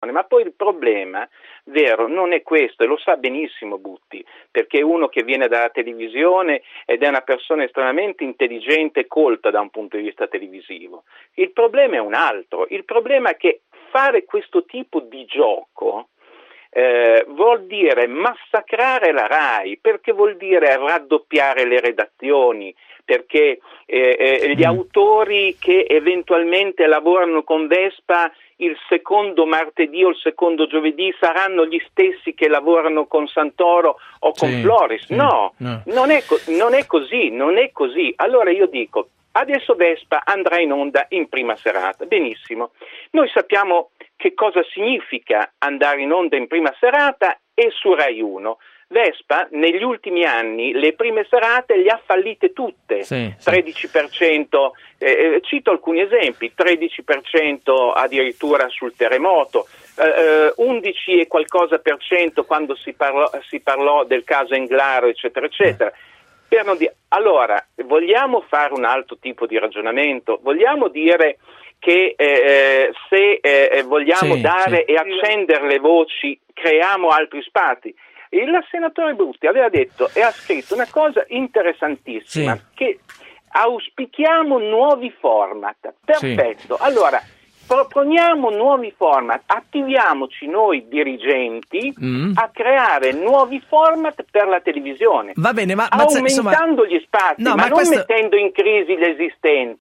Ma poi il problema vero non è questo, e lo sa benissimo Butti, perché è uno che viene dalla televisione ed è una persona estremamente intelligente e colta da un punto di vista televisivo. Il problema è un altro, il problema è che fare questo tipo di gioco vuol dire massacrare la RAI, perché vuol dire raddoppiare le redazioni, perché gli autori che eventualmente lavorano con Vespa il secondo martedì o il secondo giovedì saranno gli stessi che lavorano con Santoro o con Floris. No. Non è così. Allora io dico, adesso Vespa andrà in onda in prima serata, benissimo. Noi sappiamo che cosa significa andare in onda in prima serata e su Rai 1. Vespa negli ultimi anni le prime serate le ha fallite tutte, 13%, cito alcuni esempi, 13% addirittura sul terremoto, 11 e qualcosa per cento quando si parlò del caso Englaro, eccetera, eccetera. Per non dire, allora, vogliamo fare un altro tipo di ragionamento? Vogliamo dire che se vogliamo dare e accendere le voci, creiamo altri spazi? Il senatore Brutti aveva detto e ha scritto una cosa interessantissima, che auspichiamo nuovi format. Perfetto, allora proponiamo nuovi format, attiviamoci noi dirigenti a creare nuovi format per la televisione. Va bene, ma aumentando gli spazi, ma non mettendo in crisi l'esistente.